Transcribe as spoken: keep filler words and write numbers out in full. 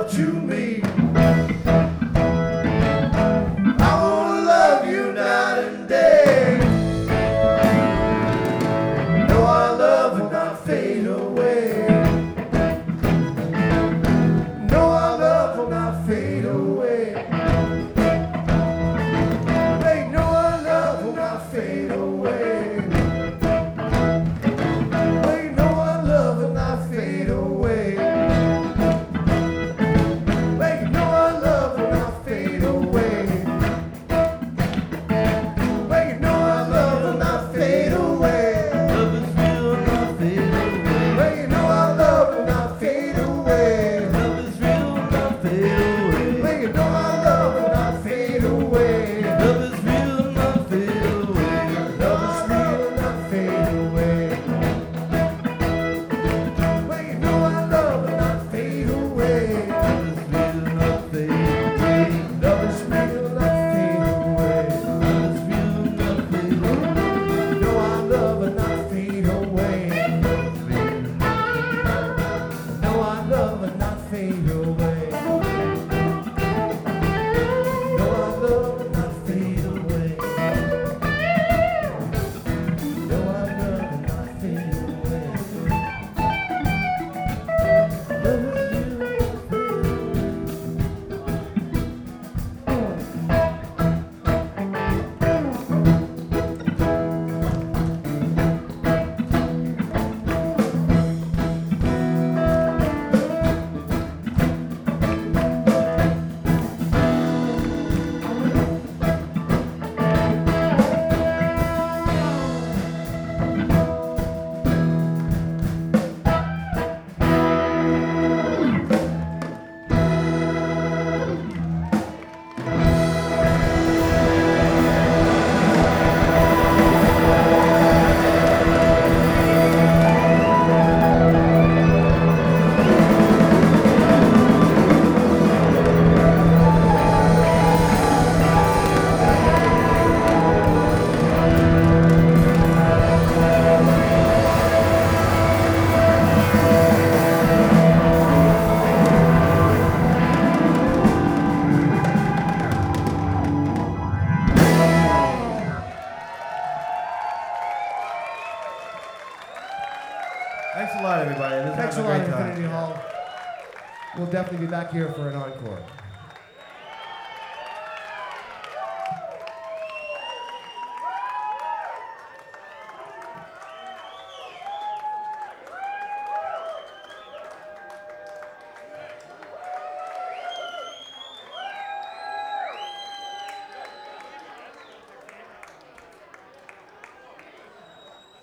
love to me. I wanna love you night and day. No, our love will not fade away. No, our love will not fade away. Hey, no, our love will not fade away. Hey, no, our love will not fade away. Hey, no, our love will not fade away. Hey, no, our love will not fade away. Love is real, not fade away. Hey, no, our love will not fade away. Love is real, not fade away. Hey, no, our love will not fade away. Love is real, not fade away. Love is real, not fade away. Hey, no, our love will not fade away. Love is real, not fade away. Love is real, not fade away. Love is real, not fade away. No, our love will not fade away. No, our love will not fade away. No, our love will not fade away. No, our love will not fade away. Love is real. Thanks a lot, everybody. This Thanks a having lot, great time. Infinity Hall. We'll definitely be back here for an encore.